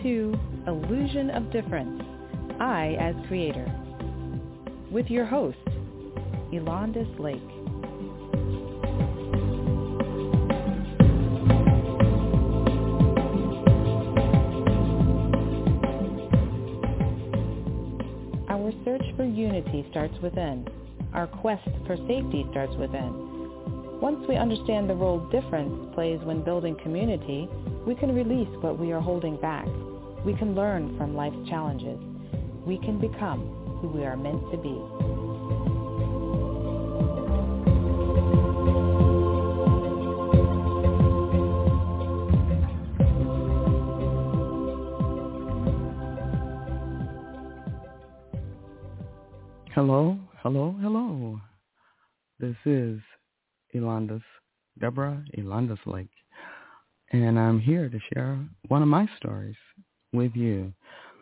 to Illusion of Difference, I as Creator, with your host, Elandis Lake. Our search for unity starts within. Our quest for safety starts within. Once we understand the role difference plays when building community, we can release what we are holding back. We can learn from life's challenges. We can become who we are meant to be. Hello, hello, hello. This is Deborah Elandis Lake, and I'm here to share one of my stories with you.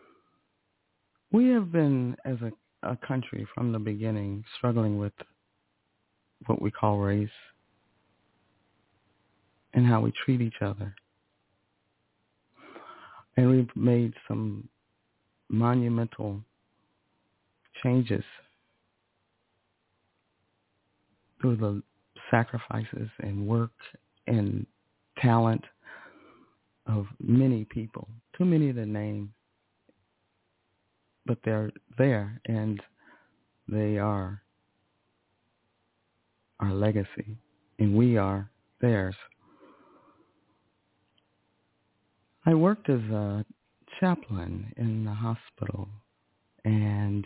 We have been, as a country from the beginning, struggling with what we call race and how we treat each other. And we've made some monumental changes through the sacrifices and work and talent of many people, too many to name, but they're there and they are our legacy and we are theirs. I worked as a chaplain in the hospital, and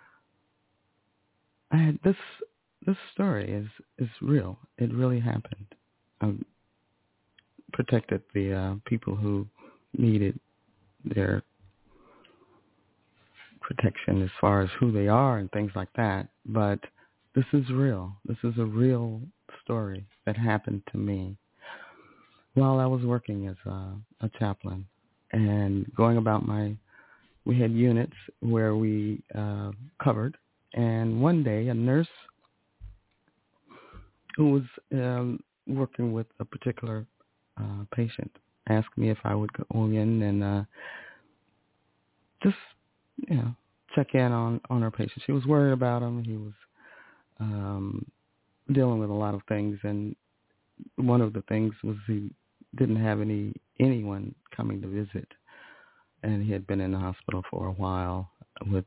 I had this story is real. It really happened. I protected the people who needed their protection as far as who they are and things like that. But this is real. This is a real story that happened to me while I was working as a chaplain and going about we had units where we covered. And one day a nurse who was working with a particular patient asked me if I would go in and just, check in on her patient. She was worried about him. He was dealing with a lot of things, and one of the things was he didn't have anyone coming to visit, and he had been in the hospital for a while with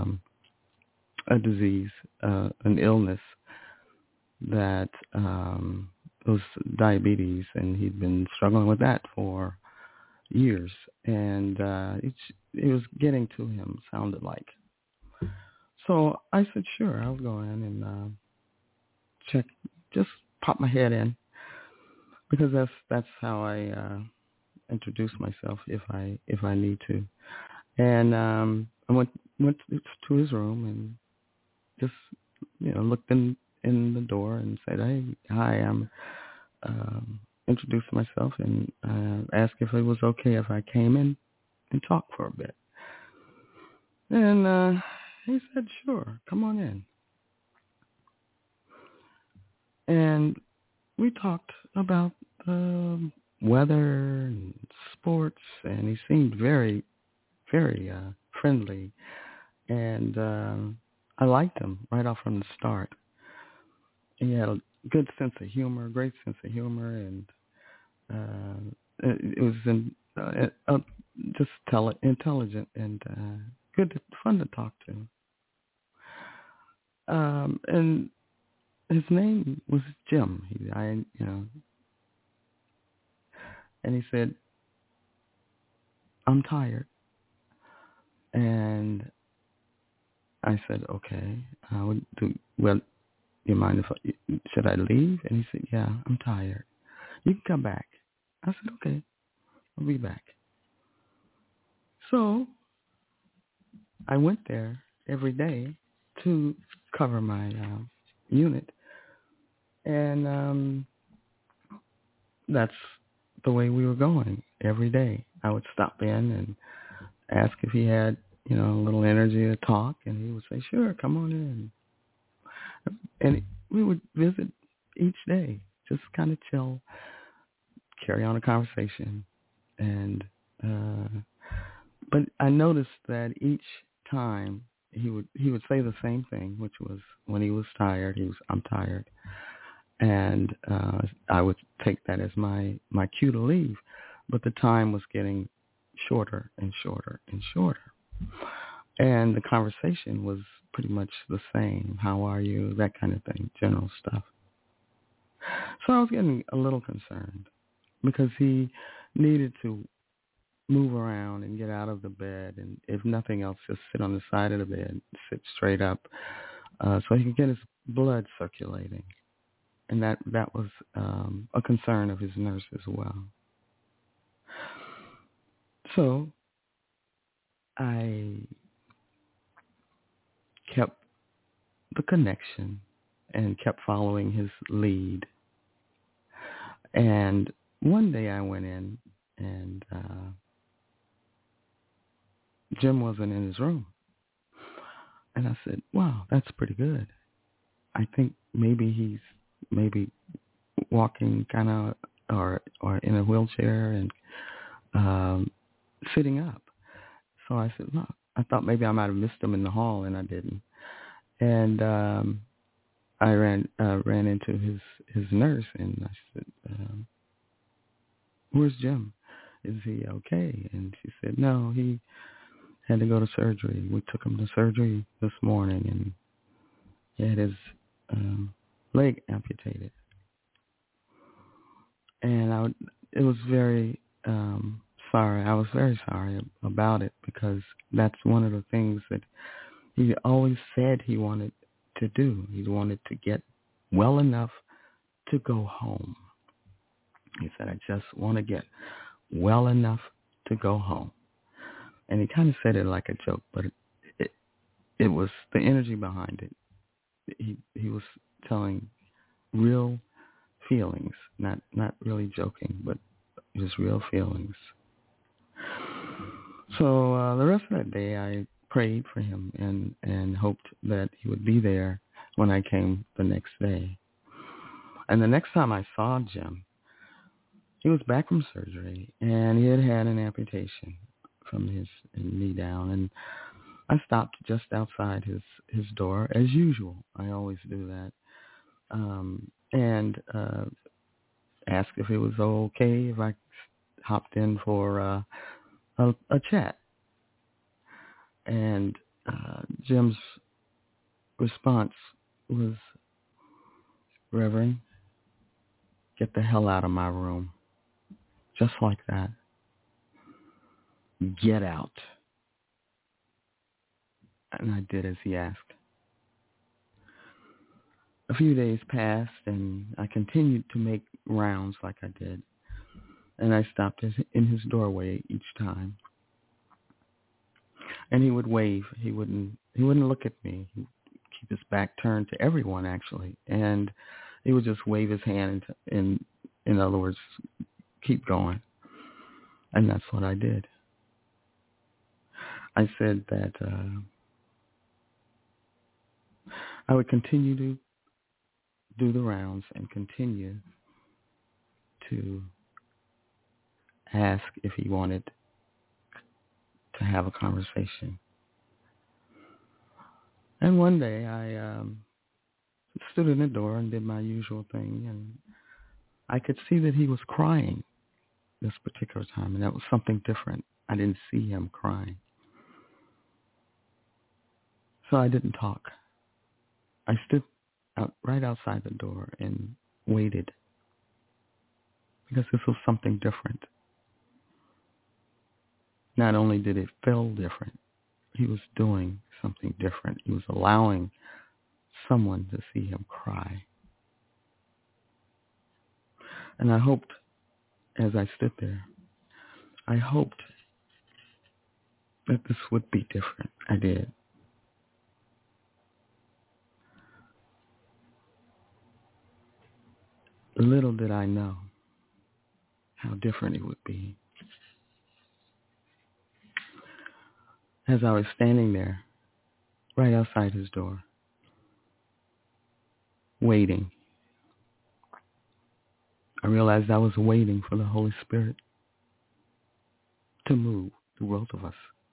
a disease, an illness that was diabetes, and he'd been struggling with that for years, and it was getting to him, sounded like. So I said, sure, I'll go in and check, just pop my head in, because that's how I introduce myself if I need to. And I went to his room and just looked in the door and said, hey, hi, I'm introduced myself and asked if it was okay if I came in and talked for a bit. And he said, sure, come on in. And we talked about weather and sports, and he seemed very, very friendly. And I liked him right off from the start. He had a good sense of humor, great sense of humor, and it was just intelligent and fun to talk to. And his name was Jim. And he said, I'm tired. And I said, okay. You mind should I leave? And he said, yeah, I'm tired. You can come back. I said, okay, I'll be back. So I went there every day to cover my unit. And that's the way we were going every day. I would stop in and ask if he had, a little energy to talk, and he would say, sure, come on in. And we would visit each day, just kind of chill, carry on a conversation. And But I noticed that each time he would say the same thing, which was when he was tired, I'm tired. And I would take that as my cue to leave. But the time was getting shorter and shorter and shorter. And the conversation was pretty much the same. How are you? That kind of thing, general stuff. So I was getting a little concerned because he needed to move around and get out of the bed, and if nothing else, just sit on the side of the bed, sit straight up, so he could get his blood circulating. And that was a concern of his nurse as well. So I kept the connection and kept following his lead. And one day I went in, and Jim wasn't in his room. And I said, wow, that's pretty good. I think maybe he's walking kind of or in a wheelchair and sitting up. So I said, no, I thought maybe I might have missed him in the hall, and I didn't. And I ran into his nurse, and I said, where's Jim? Is he okay? And she said, no, he had to go to surgery. We took him to surgery this morning, and he had his leg amputated. And it was very sorry. I was very sorry about it, because that's one of the things that he always said he wanted to do. He wanted to get well enough to go home. He said, I just want to get well enough to go home. And he kind of said it like a joke, but it was the energy behind it. He was telling real feelings, not really joking, but just real feelings. So the rest of that day, I prayed for him and hoped that he would be there when I came the next day. And the next time I saw Jim, he was back from surgery, and he had an amputation from his knee down. And I stopped just outside his door, as usual. I always do that. And asked if it was okay if I hopped in for a chat. And Jim's response was, Reverend, get the hell out of my room. Just like that. Get out. And I did as he asked. A few days passed, and I continued to make rounds like I did. And I stopped in his doorway each time. And he would wave. He wouldn't look at me. He'd keep his back turned to everyone, actually. And he would just wave his hand in other words, keep going. And that's what I did. I said that I would continue to do the rounds and continue to ask if he wanted to have a conversation. And one day I stood in the door and did my usual thing, and I could see that he was crying this particular time, and that was something different. I didn't see him crying. So I didn't talk. I stood right outside the door and waited, because this was something different. Not only did it feel different, he was doing something different. He was allowing someone to see him cry. And I hoped, as I stood there, I hoped that this would be different. I did. Little did I know how different it would be. As I was standing there, right outside his door, waiting, I realized I was waiting for the Holy Spirit to move through both of us.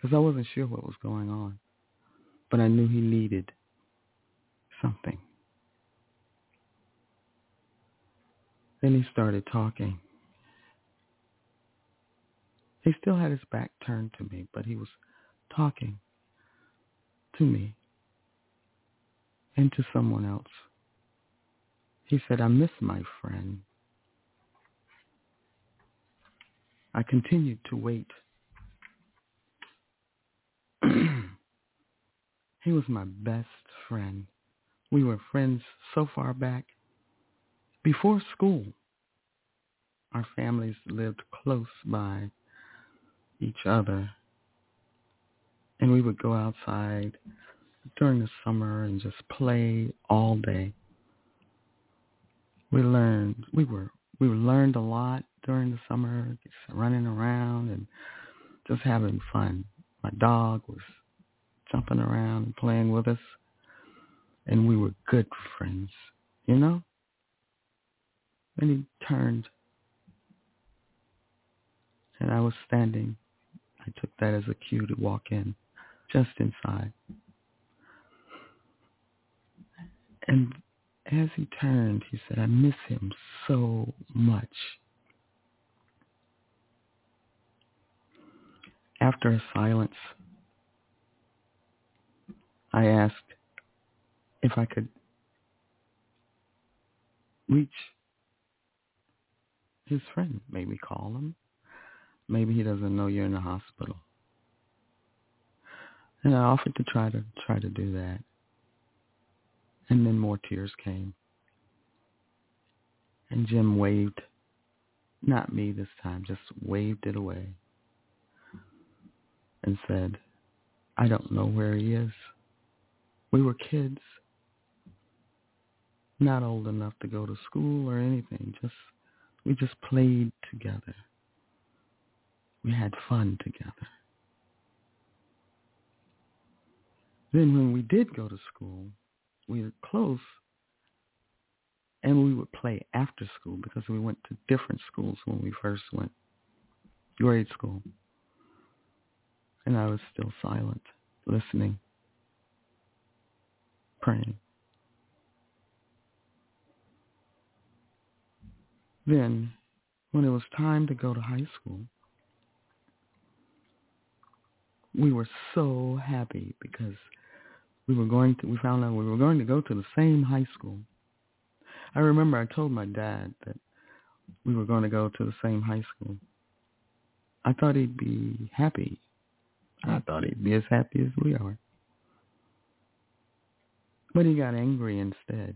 because I wasn't sure what was going on. But I knew he needed something. Then he started talking. He still had his back turned to me, but he was talking to me and to someone else. He said, I miss my friend. I continued to wait. He was my best friend. We were friends so far back. Before school, our families lived close by each other. And we would go outside during the summer and just play all day. We learned a lot during the summer, just running around and just having fun. My dog was jumping around and playing with us, and we were good friends, you know? Then he turned, and I was standing. I took that as a cue to walk in, just inside. And as he turned, he said, I miss him so much. After a silence, I asked if I could reach his friend, maybe call him. Maybe he doesn't know you're in the hospital. And I offered to try to do that. And then more tears came. And Jim waved, not me this time, just waved it away and said, I don't know where he is. We were kids, not old enough to go to school or anything. We just played together. We had fun together. Then when we did go to school, we were close, and we would play after school because we went to different schools when we first went, grade school. And I was still silent, listening, praying. Then, when it was time to go to high school, we were so happy because we found out we were going to go to the same high school. I remember I told my dad that we were going to go to the same high school. I thought he'd be happy. I thought he'd be as happy as we are. But he got angry instead.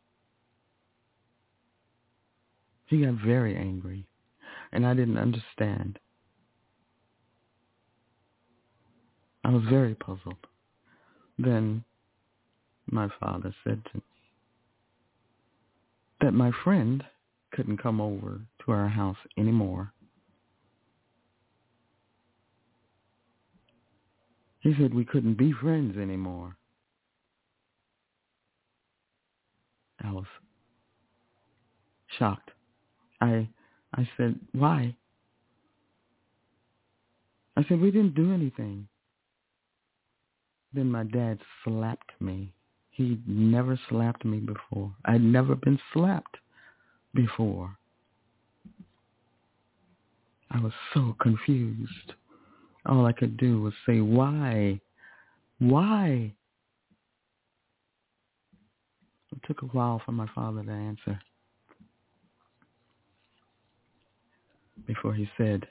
He got very angry, and I didn't understand. I was very puzzled. Then my father said to me that my friend couldn't come over to our house anymore. He said we couldn't be friends anymore. I was shocked. I said, why? I said, we didn't do anything. Then my dad slapped me. He'd never slapped me before. I'd never been slapped before. I was so confused. All I could do was say, why? Why? It took a while for my father to answer before he said,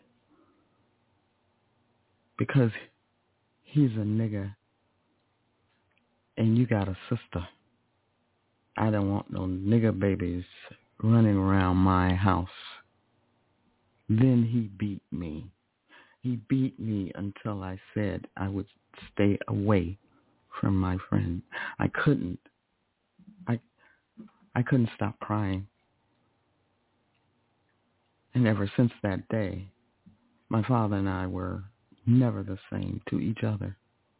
because he's a nigger and you got a sister. I don't want no nigger babies running around my house. Then he beat me. He beat me until I said I would stay away from my friend. I couldn't stop crying. And ever since that day, my father and I were never the same to each other.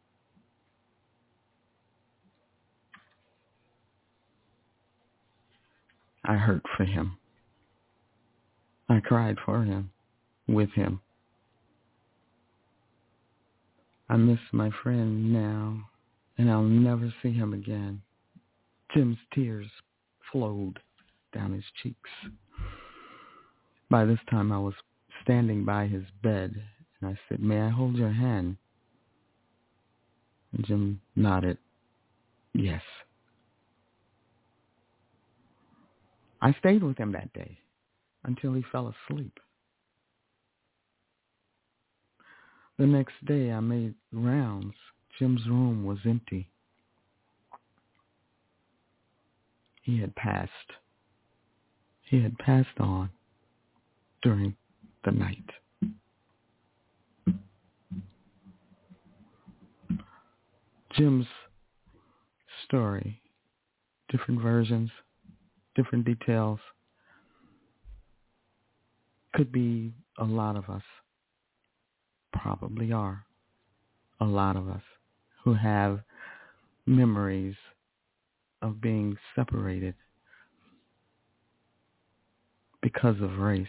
I hurt for him. I cried for him, with him. I miss my friend now, and I'll never see him again. Jim's tears flowed down his cheeks. By this time, I was standing by his bed, and I said, "May I hold your hand?" And Jim nodded, yes. I stayed with him that day until he fell asleep. The next day, I made rounds. Jim's room was empty. He had passed. He had passed on during the night. Jim's story, different versions, different details, could be a lot of us, probably are a lot of us who have memories of being separated because of race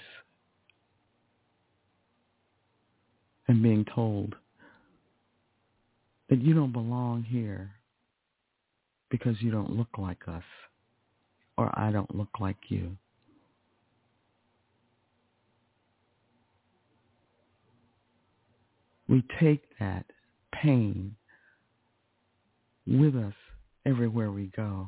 and being told that you don't belong here because you don't look like us or I don't look like you. We take that pain with us everywhere we go.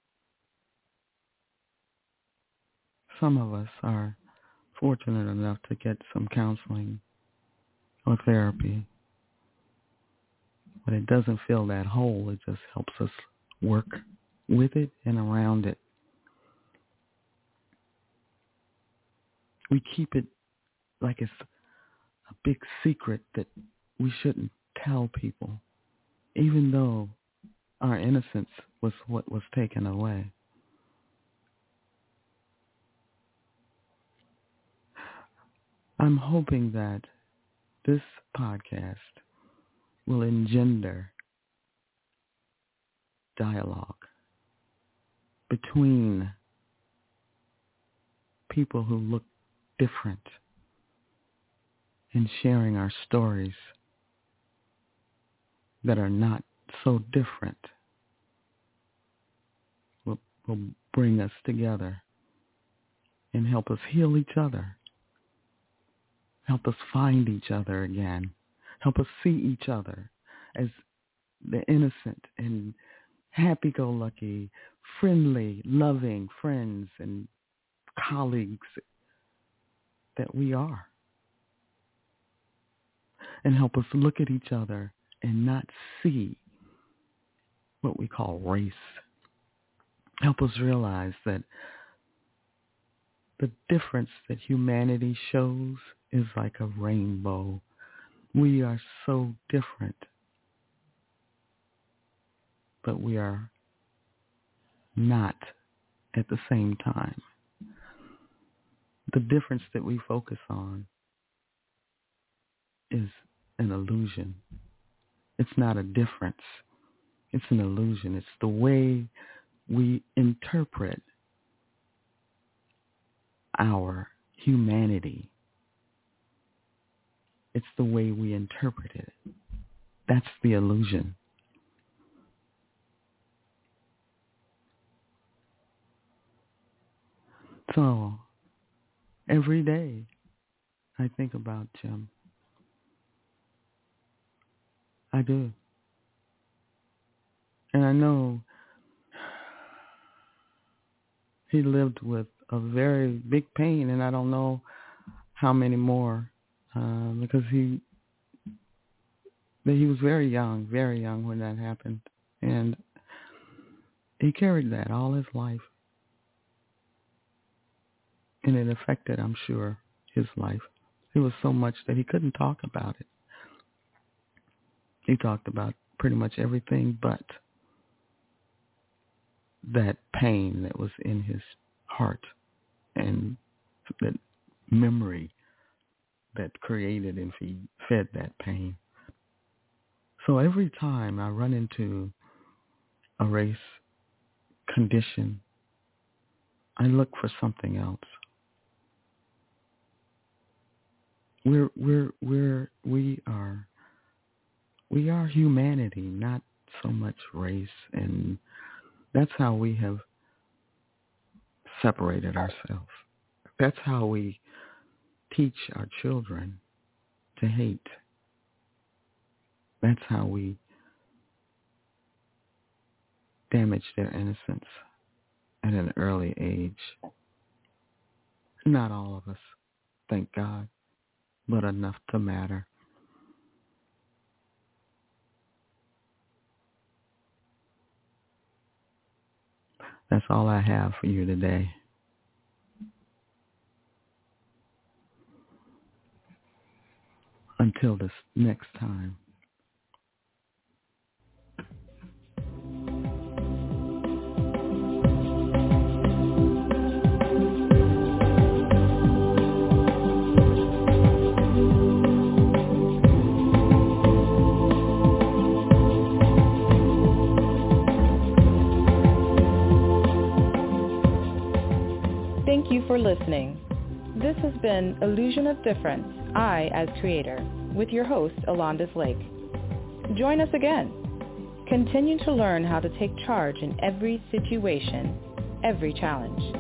Some of us are fortunate enough to get some counseling or therapy, but it doesn't fill that hole. It just helps us work with it and around it. We keep it like it's a big secret that we shouldn't tell people, even though our innocence was what was taken away. I'm hoping that this podcast will engender dialogue between people who look different and sharing our stories that are not so different will bring us together and help us heal each other, help us find each other again, help us see each other as the innocent and happy-go-lucky, friendly, loving friends and colleagues that we are. And help us look at each other and not see what we call race. Help us realize that the difference that humanity shows is like a rainbow. We are so different, but we are not at the same time. The difference that we focus on is an illusion. It's not a difference. It's an illusion. It's the way we interpret our humanity. It's the way we interpret it. That's the illusion. So every day I think about Jim. I do. And I know he lived with a very big pain, and I don't know how many more, because he was very young when that happened. And he carried that all his life. And it affected, I'm sure, his life. It was so much that he couldn't talk about it. He talked about pretty much everything but that pain that was in his heart and that memory that created and fed that pain. So every time I run into a race condition, I look for something else. We are We are humanity, not so much race, and that's how we have separated ourselves. That's how we teach our children to hate. That's how we damage their innocence at an early age. Not all of us, thank God, but enough to matter. That's all I have for you today. Until this next time. Thank you for listening. This has been Illusion of Difference, I as Creator, with your host, Alondis Lake. Join us again. Continue to learn how to take charge in every situation, every challenge.